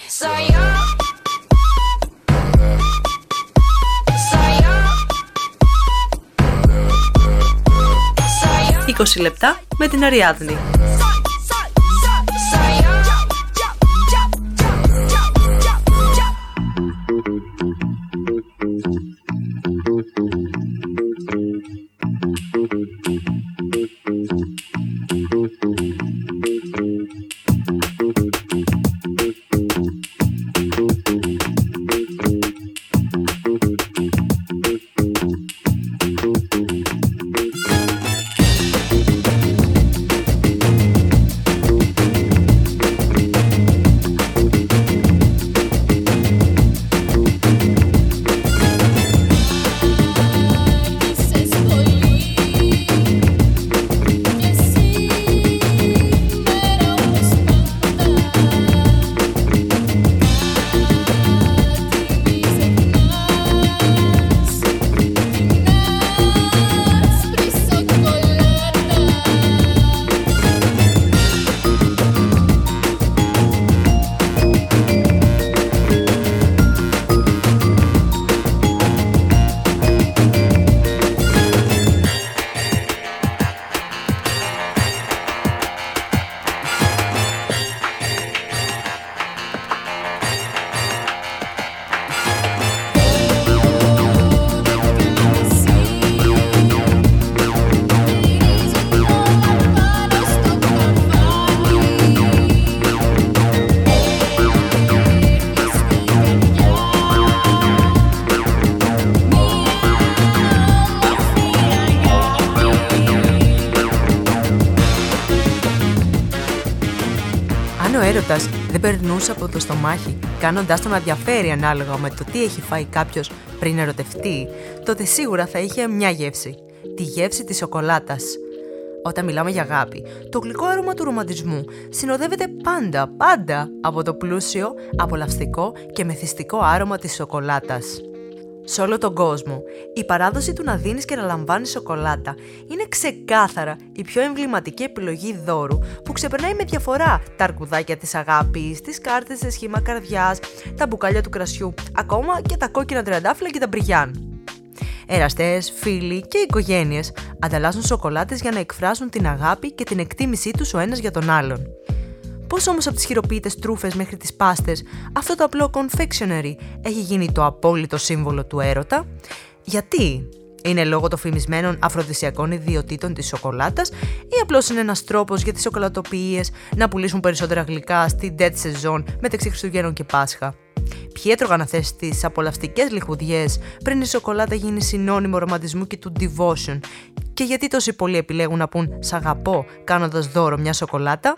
«20 λεπτά με την Αριάδνη». Ο έρωτας δεν περνούσε από το στομάχι, κάνοντάς τον να διαφέρει ανάλογα με το τι έχει φάει κάποιος πριν ερωτευτεί, τότε σίγουρα θα είχε μια γεύση. Τη γεύση της σοκολάτας. Όταν μιλάμε για αγάπη, το γλυκό άρωμα του ρομαντισμού συνοδεύεται πάντα από το πλούσιο, απολαυστικό και μεθυστικό άρωμα της σοκολάτας. Σε όλο τον κόσμο, η παράδοση του να δίνεις και να λαμβάνεις σοκολάτα είναι ξεκάθαρα η πιο εμβληματική επιλογή δώρου που ξεπερνάει με διαφορά τα αρκουδάκια της αγάπης, τις κάρτες σε σχήμα καρδιάς, τα μπουκάλια του κρασιού, ακόμα και τα κόκκινα τριαντάφυλλα και τα μπριγιάν. Εραστές, φίλοι και οικογένειες ανταλλάσσουν σοκολάτες για να εκφράσουν την αγάπη και την εκτίμησή τους ο ένας για τον άλλον. Πώς όμως από τις χειροποίητες τρούφες μέχρι τις πάστες, αυτό το απλό confectionery έχει γίνει το απόλυτο σύμβολο του έρωτα? Γιατί? Είναι λόγω των φημισμένων αφροδισιακών ιδιοτήτων της σοκολάτας ή απλώς είναι ένας τρόπος για τις σοκολατοποιίες να πουλήσουν περισσότερα γλυκά στη dead season μεταξύ Χριστουγέννων και Πάσχα? Ποιοι έτρωγαν αυτές τις απολαυστικές λιχουδιές πριν η σοκολάτα γίνει συνώνυμο ρομαντισμού και του devotion? Και γιατί τόσοι πολλοί επιλέγουν να πούν «Σ' αγαπώ» κάνοντας δώρο μια σοκολάτα?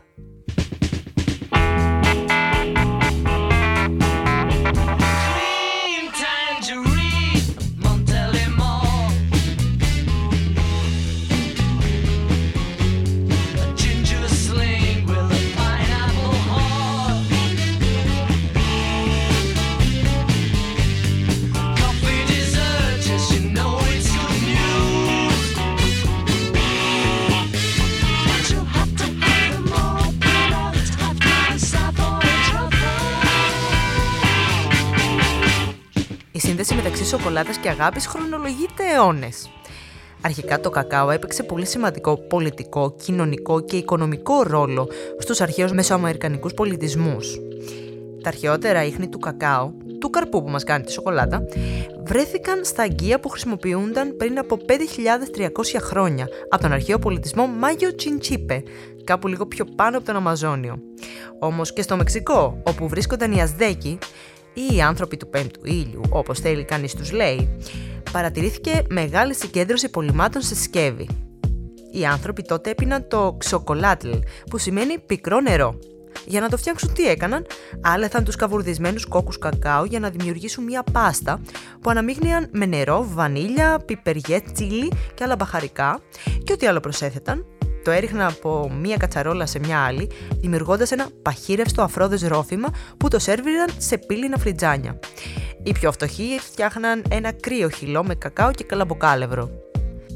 Η σύνδεση μεταξύ σοκολάτας και αγάπης χρονολογείται αιώνες. Αρχικά το κακάο έπαιξε πολύ σημαντικό πολιτικό, κοινωνικό και οικονομικό ρόλο στους αρχαίους μεσοαμερικανικούς πολιτισμούς. Τα αρχαιότερα ίχνη του κακάο, του καρπού που μας κάνει τη σοκολάτα, βρέθηκαν στα αγκία που χρησιμοποιούνταν πριν από 5.300 χρόνια από τον αρχαίο πολιτισμό Μάγιο Τσιντσίπε, κάπου λίγο πιο πάνω από τον Αμαζόνιο. Όμως και στο Μεξικό, όπου βρίσκονταν οι Αζδέκοι, ή οι άνθρωποι του πέμπτου ήλιου, όπως θέλει κανείς τους λέει, παρατηρήθηκε μεγάλη συγκέντρωση πολυμάτων σε σκεύη. Οι άνθρωποι τότε έπιναν το ξοκολάτλ, που σημαίνει πικρό νερό. Για να το φτιάξουν τι έκαναν? Άλεθαν τους καβουρδισμένους κόκκους κακάο για να δημιουργήσουν μια πάστα που αναμείγνυαν με νερό, βανίλια, πιπεριέ, τσίλι και άλλα μπαχαρικά και ό,τι άλλο προσέθεταν. Το έριχναν από μία κατσαρόλα σε μια άλλη, δημιουργώντας ένα παχύρευστο αφρόδες ρόφημα που το σέρβιραν σε πύληνα φλιτζάνια. Οι πιο φτωχοί φτιάχναν ένα κρύο χυλό με κακάο και καλαμποκάλευρο.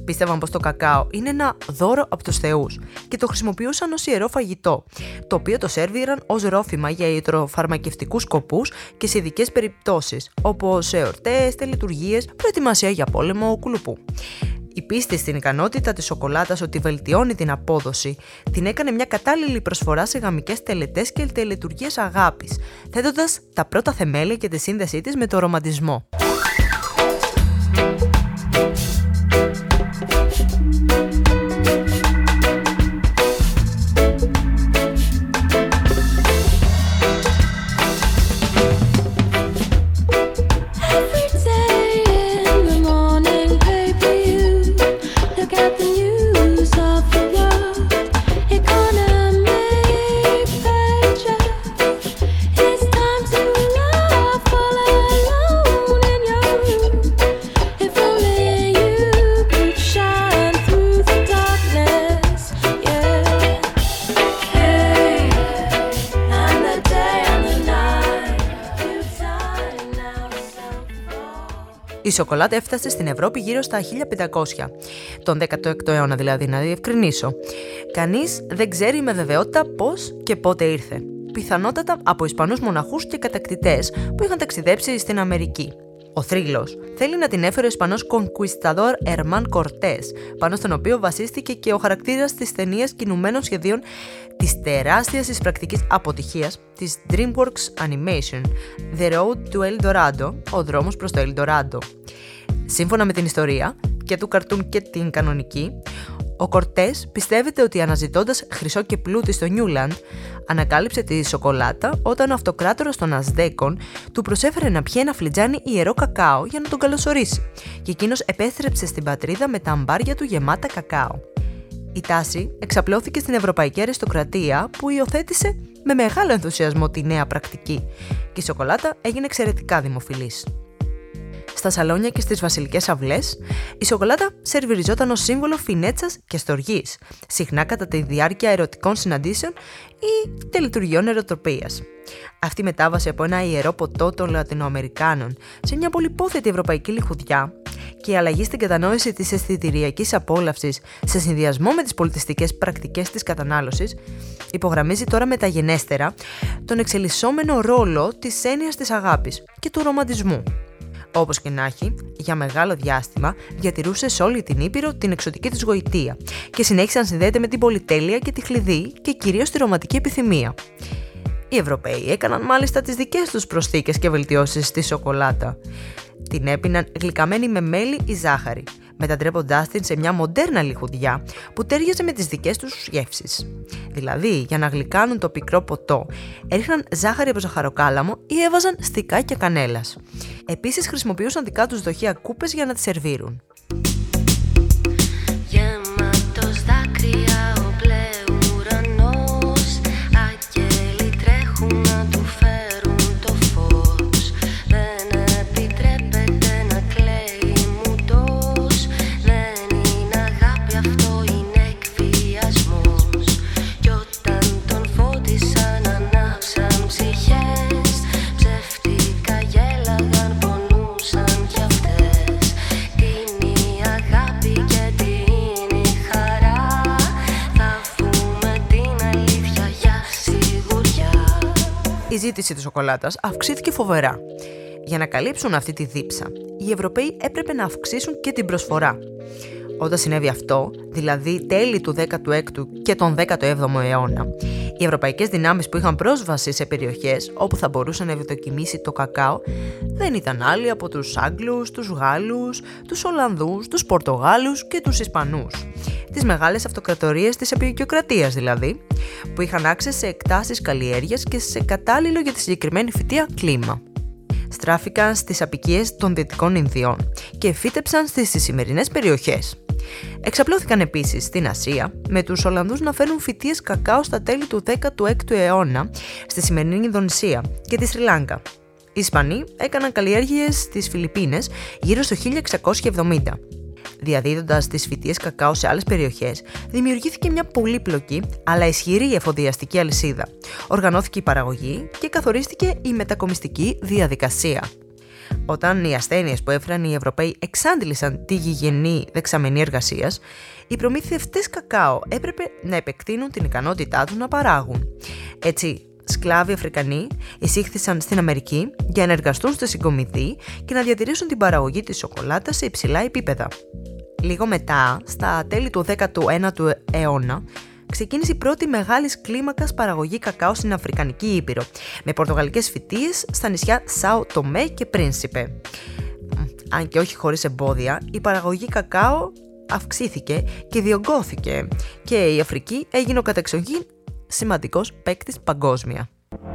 πίστευαν πως το κακάο είναι ένα δώρο από τους θεούς και το χρησιμοποιούσαν ως ιερό φαγητό, το οποίο το σέρβιραν ως ρόφημα για ιατροφαρμακευτικούς σκοπούς και σε ειδικές περιπτώσεις, όπως σε εορτές, τελετουργίες, προετοιμασία για πόλεμο, κουλουπού. Η πίστη στην ικανότητα της σοκολάτας ότι βελτιώνει την απόδοση την έκανε μια κατάλληλη προσφορά σε γαμικές τελετές και τελετουργίες αγάπης, θέτοντας τα πρώτα θεμέλια και τη σύνδεσή της με το ρομαντισμό. Η σοκολάτα έφτασε στην Ευρώπη γύρω στα 1500, τον 16ο αιώνα δηλαδή, να διευκρινίσω. Κανείς δεν ξέρει με βεβαιότητα πώς και πότε ήρθε. Πιθανότατα από Ισπανούς μοναχούς και κατακτητές που είχαν ταξιδέψει στην Αμερική. Ο θρύλος θέλει να την έφερε ο Ισπανός κονκουισταδόρ Ερμάν Κορτές, πάνω στον οποίο βασίστηκε και ο χαρακτήρας της ταινίας κινουμένων σχεδίων της τεράστιας εισπρακτικής αποτυχίας της DreamWorks Animation, The Road to El Dorado, ο δρόμος προς το El Dorado. Σύμφωνα με την ιστορία, και του καρτούν και την κανονική, ο Κορτές πιστεύεται ότι αναζητώντας χρυσό και πλούτη στο Νιούλαντ, ανακάλυψε τη σοκολάτα όταν ο αυτοκράτορας των Αζδέκων του προσέφερε να πιει ένα φλιτζάνι ιερό κακάο για να τον καλωσορίσει, και εκείνος επέστρεψε στην πατρίδα με τα αμπάρια του γεμάτα κακάο. Η τάση εξαπλώθηκε στην ευρωπαϊκή αριστοκρατία που υιοθέτησε με μεγάλο ενθουσιασμό τη νέα πρακτική και η σοκολάτα έγινε εξαιρετικά δημοφιλής. Στα σαλόνια και στις βασιλικές αυλές, η σοκολάτα σερβιριζόταν ως σύμβολο φινέτσας και στοργής, συχνά κατά τη διάρκεια ερωτικών συναντήσεων ή τελετουργιών ερωτροπίας. Αυτή η μετάβαση από ένα ιερό ποτό των Λατινοαμερικάνων σε μια πολυπόθετη ευρωπαϊκή λιχουδιά και η αλλαγή στην κατανόηση της αισθητηριακής απόλαυσης σε συνδυασμό με τις πολιτιστικές πρακτικές της κατανάλωσης υπογραμμίζει τώρα μεταγενέστερα τον εξελισσόμενο ρόλο της έννοιας της αγάπης και του ρομαντισμού. Όπως και να έχει, για μεγάλο διάστημα διατηρούσε σε όλη την Ήπειρο την εξωτική της γοητεία και συνέχισε να συνδέεται με την πολυτέλεια και τη χλειδί και κυρίως τη ρομαντική επιθυμία. Οι Ευρωπαίοι έκαναν μάλιστα τις δικές τους προσθήκες και βελτιώσεις στη σοκολάτα. Την έπιναν γλυκαμένη με μέλι ή ζάχαρη, μετατρέποντάς την σε μια μοντέρνα λιχουδιά που τέριαζε με τις δικές τους γεύσεις. Δηλαδή, για να γλυκάνουν το πικρό ποτό, έριχναν ζάχαρη από ζαχαροκάλαμο ή έβαζαν στικάκια κανέλας. Επίσης, χρησιμοποιούσαν δικά τους δοχεία κούπες για να τις σερβίρουν. Η ζήτηση της σοκολάτας αυξήθηκε φοβερά. Για να καλύψουν αυτή τη δίψα, οι Ευρωπαίοι έπρεπε να αυξήσουν και την προσφορά. Όταν συνέβη αυτό, δηλαδή τέλη του 16ου και τον 17ο αιώνα, οι ευρωπαϊκές δυνάμεις που είχαν πρόσβαση σε περιοχές όπου θα μπορούσε να ευδοκιμήσει το κακάο δεν ήταν άλλοι από τους Άγγλους, τους Γάλλους, τους Ολλανδούς, τους Πορτογάλους και τους Ισπανούς. Τις μεγάλες αυτοκρατορίες της αποικιοκρατίας δηλαδή, που είχαν άξες σε εκτάσεις καλλιέργειας και σε κατάλληλο για τη συγκεκριμένη φυτεία κλίμα. Στράφηκαν στις αποικίες των Δυτικών Ινδιών και φύτεψαν στις σημερινές περιοχές. Εξαπλώθηκαν επίσης στην Ασία, με τους Ολλανδούς να φέρουν φυτείες κακάο στα τέλη του 16ου αιώνα στη σημερινή Ινδονησία και τη Σρι Λάγκα. Οι Ισπανοί έκαναν καλλιέργειες στις Φιλιππίνες γύρω στο 1670. Διαδίδοντας τις φυτείες κακάο σε άλλες περιοχές, δημιουργήθηκε μια πολύπλοκη αλλά ισχυρή εφοδιαστική αλυσίδα. Οργανώθηκε η παραγωγή και καθορίστηκε η μετακομιστική διαδικασία. Όταν οι ασθένειες που έφεραν οι Ευρωπαίοι εξάντλησαν τη γηγενή δεξαμενή εργασίας, οι προμηθευτές κακάο έπρεπε να επεκτείνουν την ικανότητά τους να παράγουν. Έτσι, σκλάβοι Αφρικανοί εισήχθησαν στην Αμερική για να εργαστούν στη συγκομιδή και να διατηρήσουν την παραγωγή της σοκολάτας σε υψηλά επίπεδα. Λίγο μετά, στα τέλη του 19ου αιώνα, ξεκίνησε η πρώτη μεγάλης κλίμακας παραγωγή κακάο στην Αφρικανική Ήπειρο, με πορτογαλικές φυτείες στα νησιά Σάο Τομέ και Πρίνσιπε. Αν και όχι χωρίς εμπόδια, η παραγωγή κακάο αυξήθηκε και διωγγώθηκε και η Αφρική έγινε ο κατεξοχήν σημαντικός παίκτης παγκόσμια.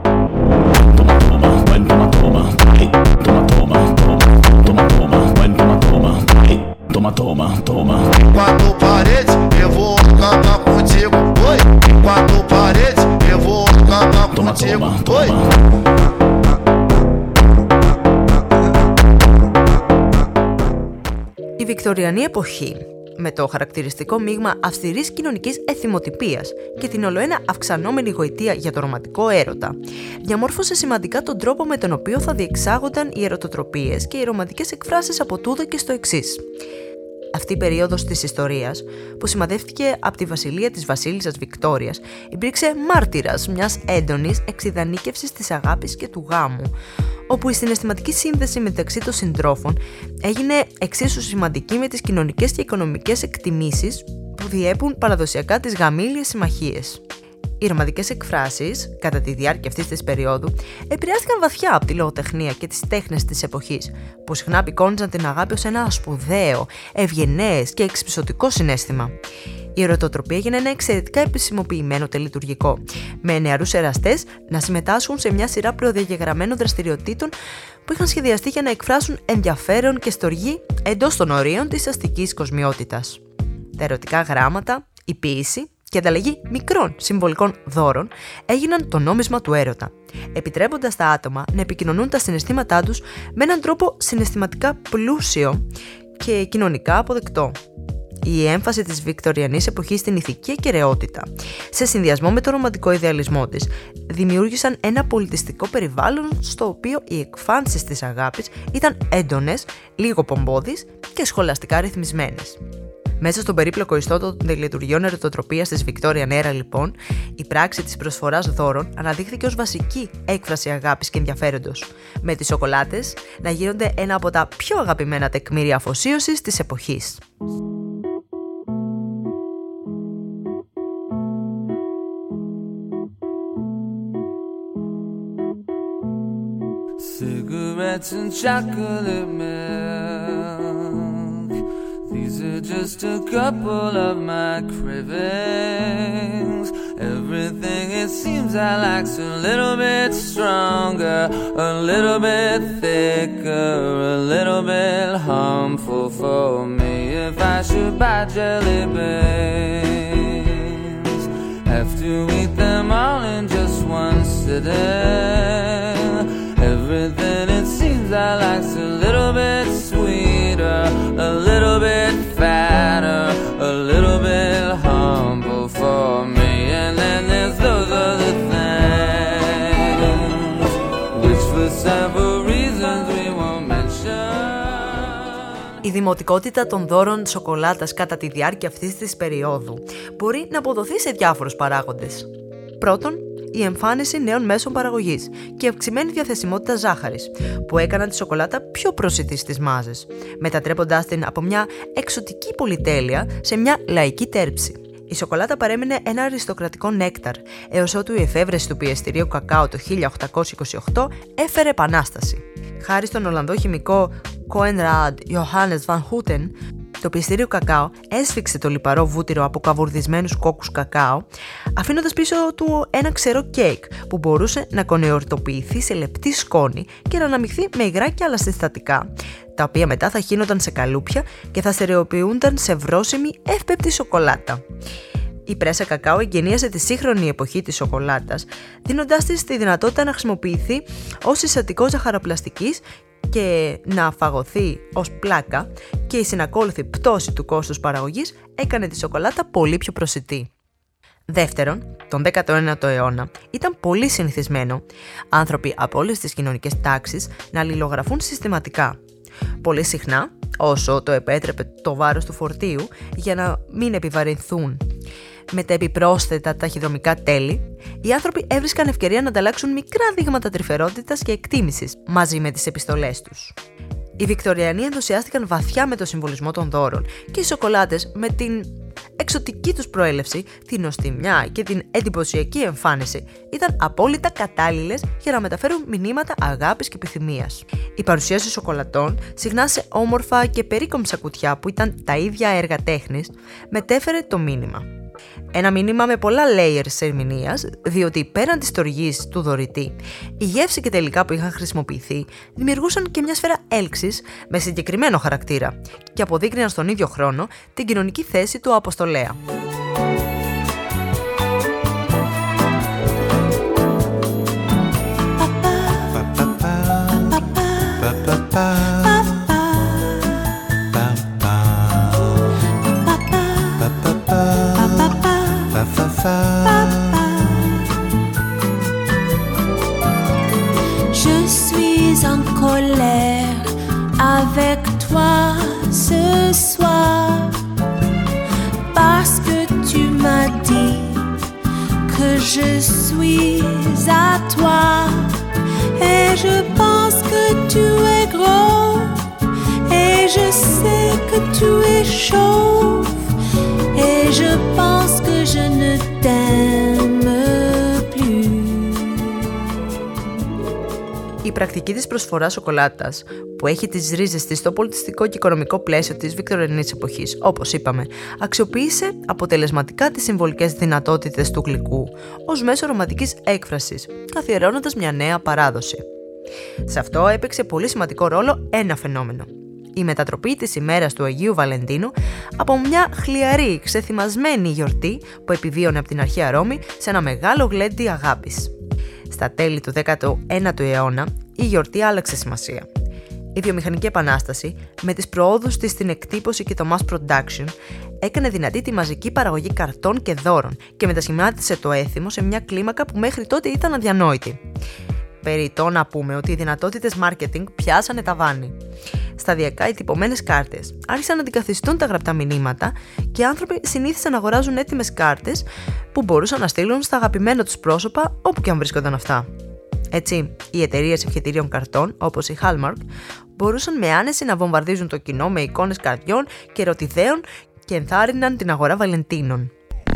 Η Βικτωριανή εποχή, με το χαρακτηριστικό μείγμα αυστηρής κοινωνικής εθιμοτυπίας και την ολοένα αυξανόμενη γοητεία για το ρομαντικό έρωτα, διαμόρφωσε σημαντικά τον τρόπο με τον οποίο θα διεξάγονταν οι ερωτοτροπίες και οι ρομαντικές εκφράσεις από τούδε και στο εξής. Αυτή η περίοδος της ιστορίας, που σημαδεύτηκε από τη βασιλεία της βασίλισσας Βικτόριας, υπήρξε μάρτυρας μιας έντονης εξειδανίκευσης της αγάπης και του γάμου, όπου η συναισθηματική σύνδεση μεταξύ των συντρόφων έγινε εξίσου σημαντική με τις κοινωνικές και οικονομικές εκτιμήσεις που διέπουν παραδοσιακά τις γαμήλιες συμμαχίες. Οι ρομαντικές εκφράσεις, κατά τη διάρκεια αυτής της περίοδου, επηρεάστηκαν βαθιά από τη λογοτεχνία και τις τέχνες της εποχής, που συχνά απεικόνιζαν την αγάπη ως ένα σπουδαίο, ευγενές και εξυπηρετικό συναίσθημα. Η ερωτοτροπία έγινε ένα εξαιρετικά επισημοποιημένο τελετουργικό, με νεαρούς εραστές να συμμετάσχουν σε μια σειρά προδιαγεγραμμένων δραστηριοτήτων που είχαν σχεδιαστεί για να εκφράσουν ενδιαφέρον και στοργή εντός των ορίων της αστικής κοσμιότητας. Τα ερωτικά γράμματα, η ποίηση και ανταλλαγή μικρών συμβολικών δώρων έγιναν το νόμισμα του έρωτα, επιτρέποντας τα άτομα να επικοινωνούν τα συναισθήματά τους με έναν τρόπο συναισθηματικά πλούσιο και κοινωνικά αποδεκτό. Η έμφαση της βικτωριανής εποχής στην ηθική ακεραιότητα, σε συνδυασμό με το ρομαντικό ιδεαλισμό της, δημιούργησαν ένα πολιτιστικό περιβάλλον στο οποίο οι εκφάνσεις της αγάπης ήταν έντονες, λίγο πομπώδεις και σχολαστικά ρυθμισμένες. Μέσα στον περίπλοκο ιστό των τελετουργιών ερωτοτροπίας της Victorian Era, λοιπόν, η πράξη της προσφοράς δώρων αναδείχθηκε ως βασική έκφραση αγάπης και ενδιαφέροντος, με τις σοκολάτες να γίνονται ένα από τα πιο αγαπημένα τεκμήρια αφοσίωσης της εποχής. Cigarettes and chocolate milk, these are just a couple of my cravings. Everything it seems I like's a little bit stronger, a little bit thicker, a little bit harmful for me. If I should buy jelly beans, have to eat them all in just one sitting. Everything it seems I like's a little bit sweeter, a little bit fatter, a little bit humble for me. And then there's those other things, which for several reasons we won't mention. Η δημοτικότητα των δώρων σοκολάτας κατά τη διάρκεια αυτής της περίοδου μπορεί να αποδοθεί σε διάφορους παράγοντες. Πρώτον, η εμφάνιση νέων μέσων παραγωγής και η αυξημένη διαθεσιμότητα ζάχαρης, που έκαναν τη σοκολάτα πιο προσιτή στις μάζες, μετατρέποντάς την από μια εξωτική πολυτέλεια σε μια λαϊκή τέρψη. Η σοκολάτα παρέμεινε ένα αριστοκρατικό νέκταρ, έως ότου η εφεύρεση του πιεστηρίου κακάο το 1828 έφερε επανάσταση. Χάρη στον Ολλανδό χημικό Coenraad Johannes van Houten, το πιεστήριο κακάο έσφιξε το λιπαρό βούτυρο από καβουρδισμένους κόκκους κακάο, αφήνοντας πίσω του ένα ξερό κέικ που μπορούσε να κονεορτοποιηθεί σε λεπτή σκόνη και να αναμειχθεί με υγρά και άλλα συστατικά, τα οποία μετά θα χύνονταν σε καλούπια και θα στερεοποιούνταν σε βρώσιμη εύπεπτη σοκολάτα. Η πρέσα κακάο εγκαινίασε τη σύγχρονη εποχή της σοκολάτας, δίνοντάς της τη δυνατότητα να χρησιμοποιηθεί ως συστατικό ζαχαροπλαστικής και να φαγωθεί ως πλάκα, και η συνακόλουθη πτώση του κόστους παραγωγής έκανε τη σοκολάτα πολύ πιο προσιτή. Δεύτερον, τον 19ο αιώνα ήταν πολύ συνηθισμένο άνθρωποι από όλες τις κοινωνικές τάξεις να αλληλογραφούν συστηματικά. Πολύ συχνά, όσο το επέτρεπε το βάρος του φορτίου, για να μην επιβαρυνθούν με τα επιπρόσθετα ταχυδρομικά τέλη, οι άνθρωποι έβρισκαν ευκαιρία να ανταλλάξουν μικρά δείγματα τρυφερότητας και εκτίμησης μαζί με τις επιστολές τους. Οι Βικτωριανοί ενθουσιάστηκαν βαθιά με το συμβολισμό των δώρων και οι σοκολάτες με την εξωτική τους προέλευση, την νοστιμιά και την εντυπωσιακή εμφάνιση ήταν απόλυτα κατάλληλες για να μεταφέρουν μηνύματα αγάπης και επιθυμίας. Η παρουσίαση σοκολατών, συχνά σε όμορφα και περίκομψα κουτιά που ήταν τα ίδια έργα τέχνης, μετέφερε το μήνυμα. Ένα μήνυμα με πολλά layers ερμηνείας, διότι πέραν της στοργής του δωρητή, η γεύση και τα υλικά που είχαν χρησιμοποιηθεί δημιουργούσαν και μια σφαίρα έλξης με συγκεκριμένο χαρακτήρα και αποδείκνυαν στον ίδιο χρόνο την κοινωνική θέση του αποστολέα. Je suis en colère avec toi ce soir parce que tu m'as dit que je suis à toi et je pense que tu es gros et je sais que tu es chauve et je pense que je ne t'aime plus. Η πρακτική της προσφοράς σοκολάτας, που έχει τις ρίζες της στο πολιτιστικό και οικονομικό πλαίσιο της Βικτωριανής εποχής, όπως είπαμε, αξιοποίησε αποτελεσματικά τις συμβολικές δυνατότητες του γλυκού ως μέσο ρομαντικής έκφρασης, καθιερώνοντας μια νέα παράδοση. Σε αυτό έπαιξε πολύ σημαντικό ρόλο ένα φαινόμενο. Η μετατροπή της ημέρας του Αγίου Βαλεντίνου από μια χλιαρή, ξεθυμασμένη γιορτή που επιβίωνε από την αρχαία Ρώμη σε ένα μεγάλο γλέντι αγάπης. Στα τέλη του 19ου αιώνα, η γιορτή άλλαξε σημασία. Η βιομηχανική επανάσταση, με τις προόδους της στην εκτύπωση και το mass production, έκανε δυνατή τη μαζική παραγωγή καρτών και δώρων και μετασχημάτισε το έθιμο σε μια κλίμακα που μέχρι τότε ήταν αδιανόητη. Περιττό να πούμε ότι οι δυνατότητες marketing πιάσανε ταβάνι. Σταδιακά οι τυπωμένες κάρτες άρχισαν να αντικαθιστούν τα γραπτά μηνύματα και οι άνθρωποι συνήθισαν να αγοράζουν έτοιμες κάρτες που μπορούσαν να στείλουν στα αγαπημένα τους πρόσωπα όπου και αν βρίσκονταν αυτά. Έτσι, οι εταιρείες ευχετηρίων καρτών, όπως η Hallmark, μπορούσαν με άνεση να βομβαρδίζουν το κοινό με εικόνες καρδιών και ερωτιδέων και ενθάρρυναν την αγορά Βαλεντίνων.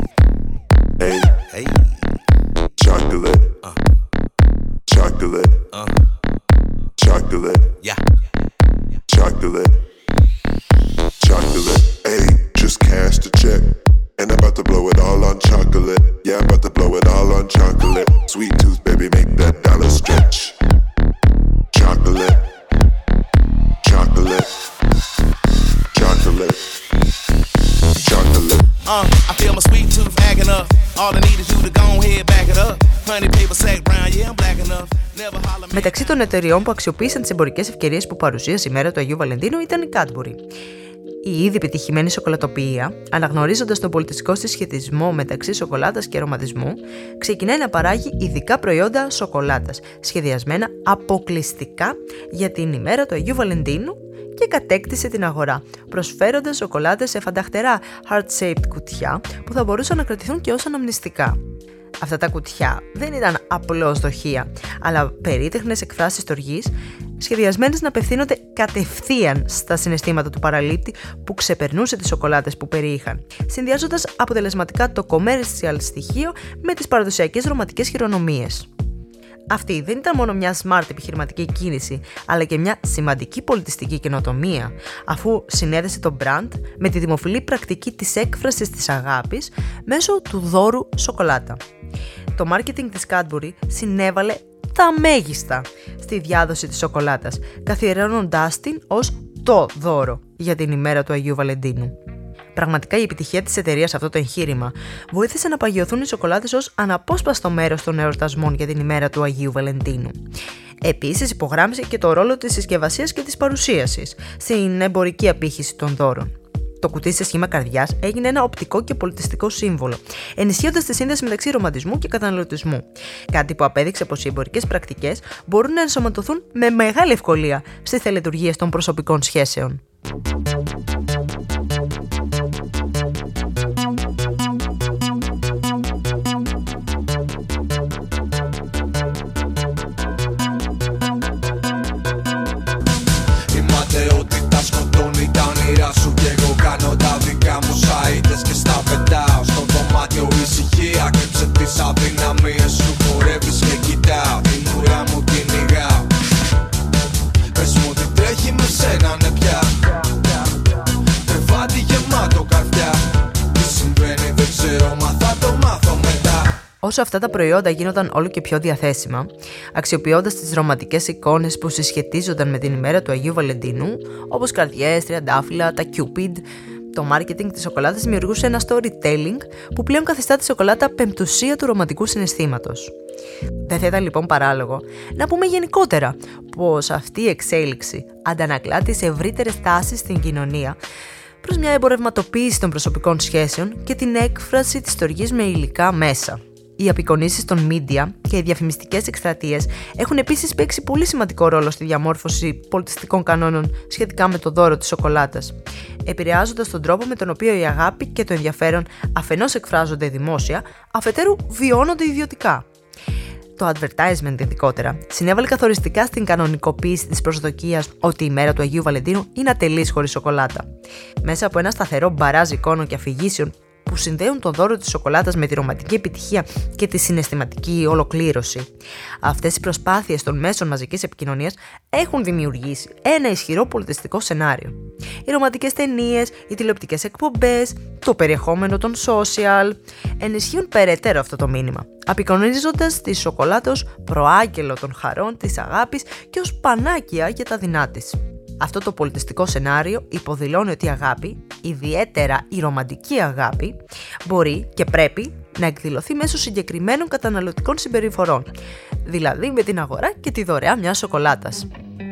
Hey, chocolate, chocolate, chocolate, yeah, chocolate, chocolate. Hey, just cash the check, and I'm about to blow it all on chocolate. Yeah, I'm about to blow it all on chocolate. Sweet tooth, baby, make that dollar stretch. Chocolate, chocolate, chocolate, chocolate. I feel my sweet tooth acting up. All I need is you to go ahead, back it up. Honey paper sack brown, yeah, I'm black enough. Never holler. Μεταξύ των εταιριών που αξιοποίησαν τις εμπορικές ευκαιρίες που παρουσίασε η μέρα του Αγίου Βαλεντίνου ήταν η Cadbury. Η ήδη πετυχημένη σοκολατοποιία, αναγνωρίζοντας τον πολιτιστικό συσχετισμό μεταξύ σοκολάτας και αρωματισμού, ξεκινάει να παράγει ειδικά προϊόντα σοκολάτας, σχεδιασμένα αποκλειστικά για την ημέρα του Αγίου Βαλεντίνου και κατέκτησε την αγορά, προσφέροντας σοκολάτες σε φανταχτερά heart-shaped κουτιά που θα μπορούσαν να κρατηθούν και ως αναμνηστικά. Αυτά τα κουτιά δεν ήταν απλώς δοχεία, αλλά περίτεχνες εκφράσεις στοργής, σχεδιασμένες να απευθύνονται κατευθείαν στα συναισθήματα του παραλήπτη που ξεπερνούσε τις σοκολάτες που περιείχαν, συνδυάζοντας αποτελεσματικά το commercial στοιχείο με τις παραδοσιακές ρομαντικές χειρονομίες. Αυτή δεν ήταν μόνο μια smart επιχειρηματική κίνηση, αλλά και μια σημαντική πολιτιστική καινοτομία, αφού συνέδεσε το brand με τη δημοφιλή πρακτική της έκφρασης της αγάπης μέσω του δώρου σοκολάτα. Το marketing της Cadbury συνέβαλε τα μέγιστα στη διάδοση της σοκολάτας, καθιερώνοντάς την ως το δώρο για την ημέρα του Αγίου Βαλεντίνου. Πραγματικά η επιτυχία της εταιρείας σε αυτό το εγχείρημα βοήθησε να παγιωθούν οι σοκολάτες ως αναπόσπαστο μέρος των εορτασμών για την ημέρα του Αγίου Βαλεντίνου. Επίσης υπογράμμισε και το ρόλο της συσκευασίας και της παρουσίασης στην εμπορική απήχηση των δώρων. Το κουτί σε σχήμα καρδιάς έγινε ένα οπτικό και πολιτιστικό σύμβολο, ενισχύοντας τη σύνδεση μεταξύ ρομαντισμού και καταναλωτισμού. Κάτι που απέδειξε πως οι εμπορικές πρακτικές μπορούν να ενσωματωθούν με μεγάλη ευκολία στις τελετουργίες των προσωπικών σχέσεων. Σκοτώνει τα όνειρά σου και εγώ κάνω τα δικά μου σαΐτες και στα πετάω στο δωμάτιο ησυχία. Κρύψε τις αδυναμίες σου, χορεύεις και κοιτάω την ουρά μου την ηγάω. Πες μου τι τρέχει με σένα ναι πια, κρεβάτι γεμάτο καρδιά. Τι συμβαίνει δεν ξέρω μα θα το μάθω μετά. Όσο αυτά τα προϊόντα γίνονταν όλο και πιο διαθέσιμα, αξιοποιώντας τις ρομαντικές εικόνες που συσχετίζονταν με την ημέρα του Αγίου Βαλεντίνου, όπως καρδιές, τριαντάφυλλα, τα Cupid, το μάρκετινγκ της σοκολάτας δημιουργούσε ένα storytelling που πλέον καθιστά τη σοκολάτα πεμπτουσία του ρομαντικού συναισθήματος. Δεν θα ήταν λοιπόν παράλογο να πούμε γενικότερα πως αυτή η εξέλιξη αντανακλά τις ευρύτερες τάσεις στην κοινωνία προς μια εμπορευματοποίηση των προσωπικών σχέσεων και την έκφραση της στοργής με υλικά μέσα. Οι απεικονίσεις των media και οι διαφημιστικές εκστρατείες έχουν επίσης παίξει πολύ σημαντικό ρόλο στη διαμόρφωση πολιτιστικών κανόνων σχετικά με το δώρο της σοκολάτας, επηρεάζοντας τον τρόπο με τον οποίο η αγάπη και το ενδιαφέρον αφενός εκφράζονται δημόσια, αφετέρου βιώνονται ιδιωτικά. Το advertisement ειδικότερα συνέβαλε καθοριστικά στην κανονικοποίηση της προσδοκίας ότι η μέρα του Αγίου Βαλεντίνου είναι ατελής χωρίς σοκολάτα. Μέσα από ένα σταθερό μπαράζ εικόνων και αφηγήσεων που συνδέουν το δώρο της σοκολάτας με τη ρομαντική επιτυχία και τη συναισθηματική ολοκλήρωση. Αυτές οι προσπάθειες των μέσων μαζικής επικοινωνίας έχουν δημιουργήσει ένα ισχυρό πολιτιστικό σενάριο. Οι ρομαντικές ταινίες, οι τηλεοπτικές εκπομπές, το περιεχόμενο των social ενισχύουν περαιτέρω αυτό το μήνυμα, απεικονίζοντας τη σοκολάτα ως προάγγελο των χαρών, της αγάπης και ως πανάκια για τα δεινά της. Αυτό το πολιτιστικό σενάριο υποδηλώνει ότι η αγάπη, ιδιαίτερα η ρομαντική αγάπη, μπορεί και πρέπει να εκδηλωθεί μέσω συγκεκριμένων καταναλωτικών συμπεριφορών, δηλαδή με την αγορά και τη δωρεά μιας σοκολάτας.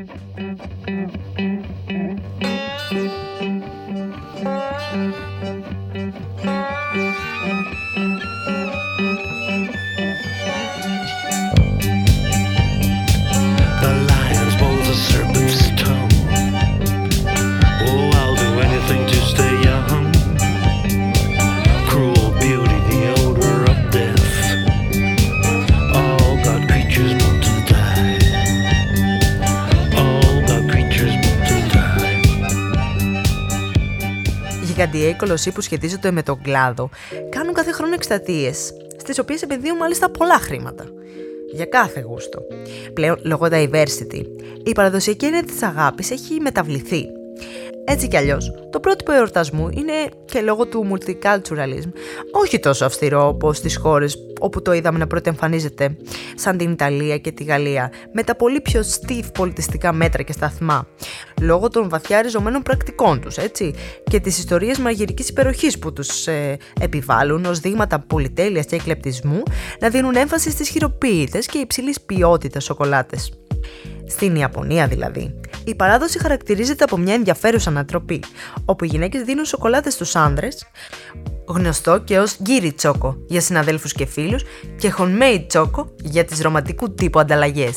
Γιγαντιαίοι κολοσσοί που σχετίζονται με τον κλάδο κάνουν κάθε χρόνο εκστρατείες, στις οποίες επενδύουν μάλιστα πολλά χρήματα. Για κάθε γούστο. Πλέον, λόγω diversity, η παραδοσιακή έννοια της αγάπης έχει μεταβληθεί. Έτσι κι αλλιώς, το πρότυπο εορτασμού είναι και λόγω του multiculturalism όχι τόσο αυστηρό όπως στις χώρες όπου το είδαμε να πρωτοεμφανίζεται, σαν την Ιταλία και τη Γαλλία, με τα πολύ πιο stiff πολιτιστικά μέτρα και σταθμά, λόγω των βαθιά ριζωμένων πρακτικών τους, έτσι, και τις ιστορίες μαγειρικής υπεροχής που τους επιβάλλουν ως δείγματα πολυτέλειας και εκλεπτισμού να δίνουν έμφαση στις χειροποίητες και υψηλής ποιότητας σοκολάτες. Στην Ιαπωνία δηλαδή, η παράδοση χαρακτηρίζεται από μια ενδιαφέρουσα ανατροπή, όπου οι γυναίκες δίνουν σοκολάτες στους άνδρες, γνωστό και ως γκίρι τσόκο για συναδέλφους και φίλους και homemade τσόκο για τις ρομαντικού τύπου ανταλλαγές.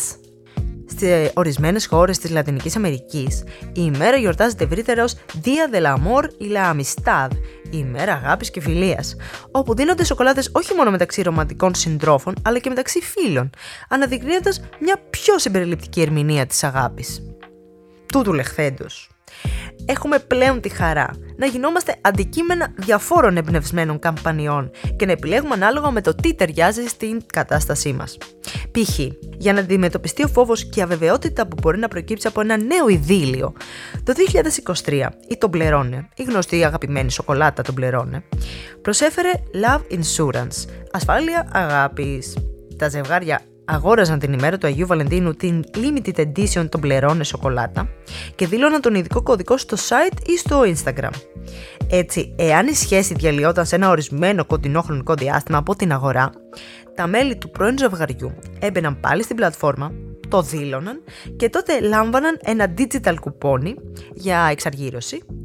Σε ορισμένες χώρες της Λατινικής Αμερικής, η ημέρα γιορτάζεται ευρύτερα ως Día del Amor y la Amistad, η ημέρα αγάπης και φιλίας, όπου δίνονται σοκολάτες όχι μόνο μεταξύ ρομαντικών συντρόφων, αλλά και μεταξύ φίλων, αναδεικνύοντας μια πιο συμπεριληπτική ερμηνεία της αγάπης. Τούτου λεχθέντος. Έχουμε πλέον τη χαρά να γινόμαστε αντικείμενα διαφόρων εμπνευσμένων καμπανιών και να επιλέγουμε ανάλογα με το τι ταιριάζει στην κατάστασή μας. Π.χ. για να αντιμετωπιστεί ο φόβος και η αβεβαιότητα που μπορεί να προκύψει από ένα νέο ειδήλιο, το 2023 η Toblerone, η γνωστή αγαπημένη σοκολάτα Toblerone, προσέφερε Love Insurance, ασφάλεια αγάπης. Τα ζευγάρια αγόραζαν την ημέρα του Αγίου Βαλεντίνου την limited edition Toblerone σοκολάτα και δήλωναν τον ειδικό κωδικό στο site ή στο Instagram. Έτσι, εάν η σχέση διαλυόταν σε ένα ορισμένο κοντινό χρονικό διάστημα από την αγορά, τα μέλη του πρώην ζευγαριού έμπαιναν πάλι στην πλατφόρμα, το δήλωναν και τότε λάμβαναν ένα digital κουπόνι για εξαργύρωση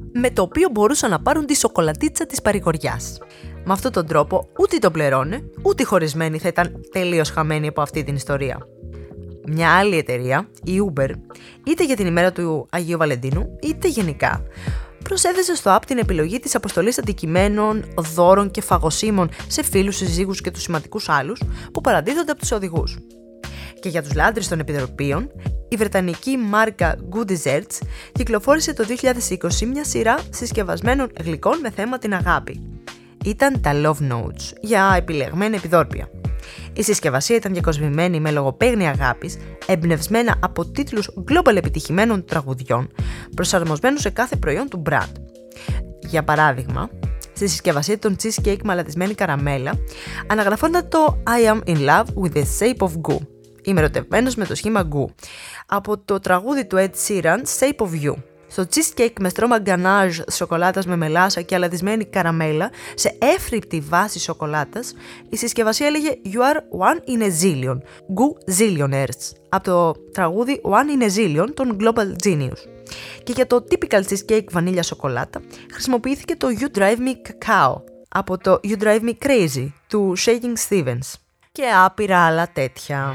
με το οποίο μπορούσαν να πάρουν τη σοκολατίτσα της παρηγοριάς. Με αυτόν τον τρόπο ούτε το πληρώνε, ούτε οι χωρισμένοι θα ήταν τελείως χαμένοι από αυτή την ιστορία. Μια άλλη εταιρεία, η Uber, είτε για την ημέρα του Αγίου Βαλεντίνου, είτε γενικά, προσέθεσε στο app την επιλογή της αποστολής αντικειμένων, δώρων και φαγωσίμων σε φίλους, συζύγους και τους σημαντικούς άλλους που παραδίδονται από τους οδηγούς. Και για τους λάτρεις των επιτροπίων, η βρετανική μάρκα Good Desserts κυκλοφόρησε το 2020 μια σειρά συσκευασμένων γλυκών με θέμα την αγάπη. Ήταν τα Love Notes για επιλεγμένα επιδόρπια. Η συσκευασία ήταν διακοσμημένη με λογοπαίγνια αγάπης, εμπνευσμένα από τίτλους global επιτυχημένων τραγουδιών, προσαρμοσμένους σε κάθε προϊόν του brand. Για παράδειγμα, στη συσκευασία των cheesecake με αλατισμένη καραμέλα, αναγραφόταν το I am in love with the shape of goo. Είμαι ερωτευμένος με το σχήμα goo, από το τραγούδι του Ed Sheeran Shape of You. Στο cheesecake με στρώμα ganache σοκολάτας με μελάσα και αλατισμένη καραμέλα σε εύθρυπτη βάση σοκολάτας, η συσκευασία έλεγε You are one in a zillion, Goo Zillionaires, από το τραγούδι One in a Zillion των Global Genius. Και για το typical cheesecake βανίλια σοκολάτα χρησιμοποιήθηκε το You Drive Me Cacao, από το You Drive Me Crazy του Shaking Stevens. Και άπειρα άλλα τέτοια.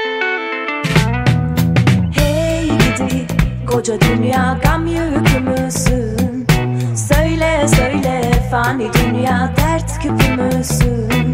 Koca dünya gam yükü müsün? Söyle söyle fani dünya dert küpü müsün?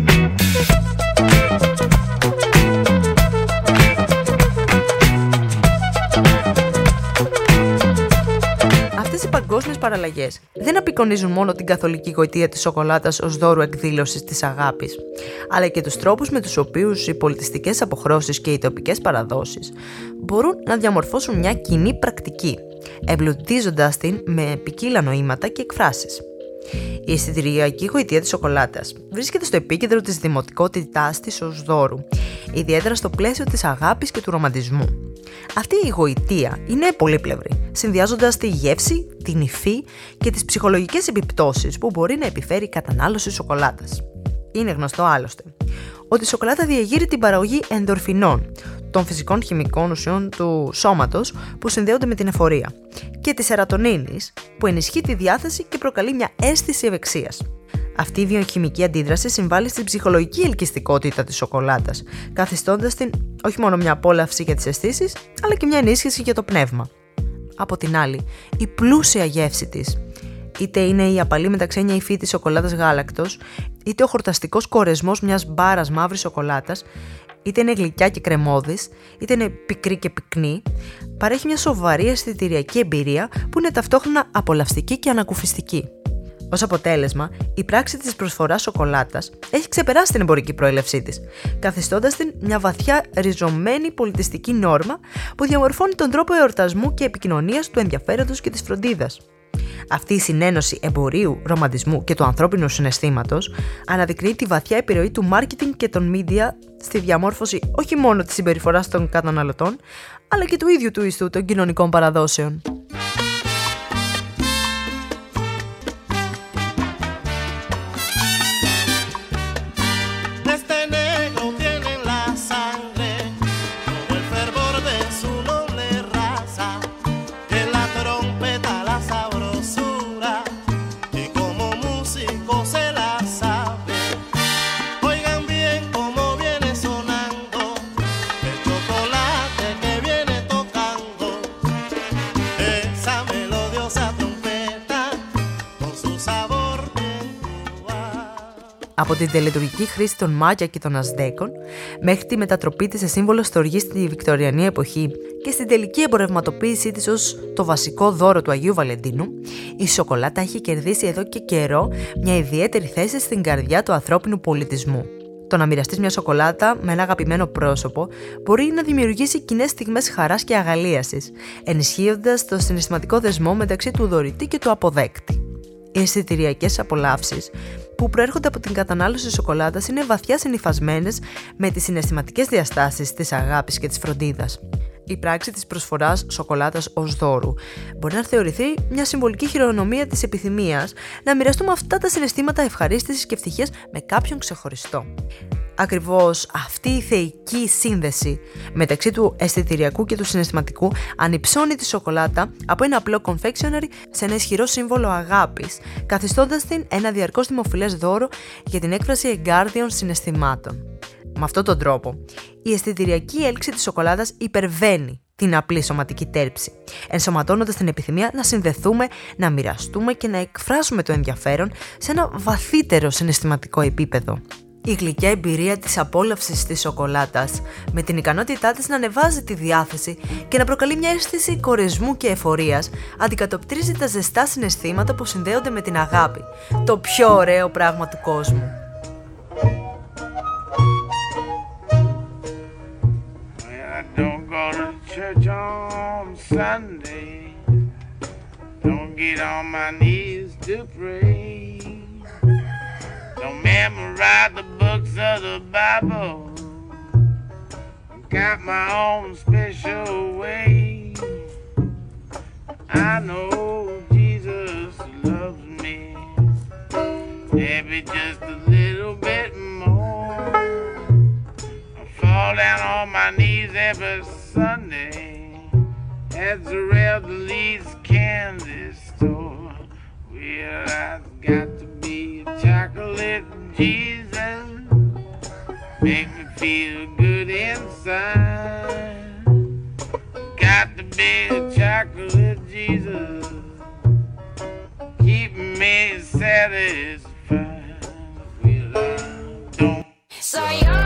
Αυτές οι παγκόσμιες παραλλαγές δεν απεικονίζουν μόνο την καθολική γοητεία της σοκολάτας ως δώρου εκδήλωσης της αγάπης, αλλά και τους τρόπους με τους οποίους οι πολιτιστικές αποχρώσεις και οι τοπικές παραδόσεις μπορούν να διαμορφώσουν μια κοινή πρακτική, εμπλουτίζοντας την με ποικίλα νοήματα και εκφράσεις. Η αισθητηριακή γοητεία της σοκολάτας βρίσκεται στο επίκεντρο της δημοτικότητάς της ως δώρου, ιδιαίτερα στο πλαίσιο της αγάπης και του ρομαντισμού. Αυτή η γοητεία είναι πολύπλευρη, συνδυάζοντας τη γεύση, την υφή και τις ψυχολογικές επιπτώσεις που μπορεί να επιφέρει η κατανάλωση σοκολάτας. Είναι γνωστό άλλωστε ότι η σοκολάτα διεγείρει την παραγωγή ενδορφινών, των φυσικών χημικών ουσιών του σώματος που συνδέονται με την εφορία, και της σερατονίνης που ενισχύει τη διάθεση και προκαλεί μια αίσθηση ευεξίας. Αυτή η βιοχημική αντίδραση συμβάλλει στην ψυχολογική ελκυστικότητα της σοκολάτας, καθιστώντας την όχι μόνο μια απόλαυση για τις αισθήσεις, αλλά και μια ενίσχυση για το πνεύμα. Από την άλλη, η πλούσια γεύση της, είτε είναι η απαλή μεταξένια υφή της σοκολάτας γάλακτος, είτε ο χορταστικός κορεσμός μιας μπάρας μαύρης σοκολάτας, είτε είναι γλυκιά και κρεμώδης, είτε είναι πικρή και πυκνή, παρέχει μια σοβαρή αισθητηριακή εμπειρία που είναι ταυτόχρονα απολαυστική και ανακουφιστική. Ως αποτέλεσμα, η πράξη της προσφοράς σοκολάτας έχει ξεπεράσει την εμπορική προέλευσή της, καθιστώντας την μια βαθιά ριζωμένη πολιτιστική νόρμα που διαμορφώνει τον τρόπο εορτασμού και επικοινωνίας του ενδιαφέροντος και της φροντίδας. Αυτή η συνένωση εμπορίου, ρομαντισμού και του ανθρώπινου συναισθήματος αναδεικνύει τη βαθιά επιρροή του μάρκετινγκ και των μίντια στη διαμόρφωση όχι μόνο της συμπεριφοράς των καταναλωτών, αλλά και του ίδιου του ιστού των κοινωνικών παραδόσεων. Από την τελετουργική χρήση των Μάγια και των Αζτέκων μέχρι τη μετατροπή της σε σύμβολο στοργής στη Βικτωριανή εποχή και στην τελική εμπορευματοποίησή της ως το βασικό δώρο του Αγίου Βαλεντίνου, η σοκολάτα έχει κερδίσει εδώ και καιρό μια ιδιαίτερη θέση στην καρδιά του ανθρώπινου πολιτισμού. Το να μοιραστείς μια σοκολάτα με ένα αγαπημένο πρόσωπο μπορεί να δημιουργήσει κοινές στιγμές χαράς και αγαλίασης, ενισχύοντας το συναισθηματικό δεσμό μεταξύ του δωρητή και του αποδέκτη. Οι αισθητηριακές απολαύσεις που προέρχονται από την κατανάλωση σοκολάτας είναι βαθιά συνυφασμένες με τις συναισθηματικές διαστάσεις της αγάπης και της φροντίδας. Η πράξη της προσφοράς σοκολάτας ως δώρου μπορεί να θεωρηθεί μια συμβολική χειρονομία της επιθυμίας να μοιραστούμε αυτά τα συναισθήματα ευχαρίστησης και ευτυχίας με κάποιον ξεχωριστό. Ακριβώς αυτή η θεϊκή σύνδεση μεταξύ του αισθητηριακού και του συναισθηματικού ανυψώνει τη σοκολάτα από ένα απλό confectionery σε ένα ισχυρό σύμβολο αγάπης, καθιστώντας την ένα διαρκώς δημοφιλές δώρο για την έκφραση εγκάρδιων συναισθημάτων. Με αυτόν τον τρόπο, η αισθητηριακή έλξη της σοκολάτας υπερβαίνει την απλή σωματική τέρψη, ενσωματώνοντας την επιθυμία να συνδεθούμε, να μοιραστούμε και να εκφράσουμε το ενδιαφέρον σε ένα βαθύτερο συναισθηματικό επίπεδο. Η γλυκιά εμπειρία της απόλαυσης της σοκολάτας, με την ικανότητά της να ανεβάζει τη διάθεση και να προκαλεί μια αίσθηση κορεσμού και εφορίας, αντικατοπτρίζει τα ζεστά συναισθήματα που συνδέονται με την αγάπη, το πιο ωραίο πράγμα του κόσμου. Church on Sunday, don't get on my knees to pray, don't memorize the books of the Bible, got my own special way. I know Jesus loves me, maybe just a little bit more. I fall down on my knees every Sunday at Zarelda's candy store. Well, I've got to be a chocolate Jesus, make me feel good inside. Got to be a chocolate Jesus, keep me satisfied. Well, I don't. So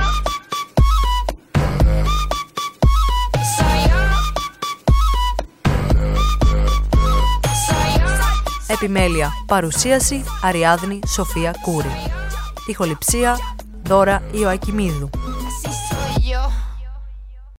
Επιμέλεια, παρουσίαση Αριάδνη Σοφία Κούρη. Ηχοληψία Δώρα Ιωακιμίδου.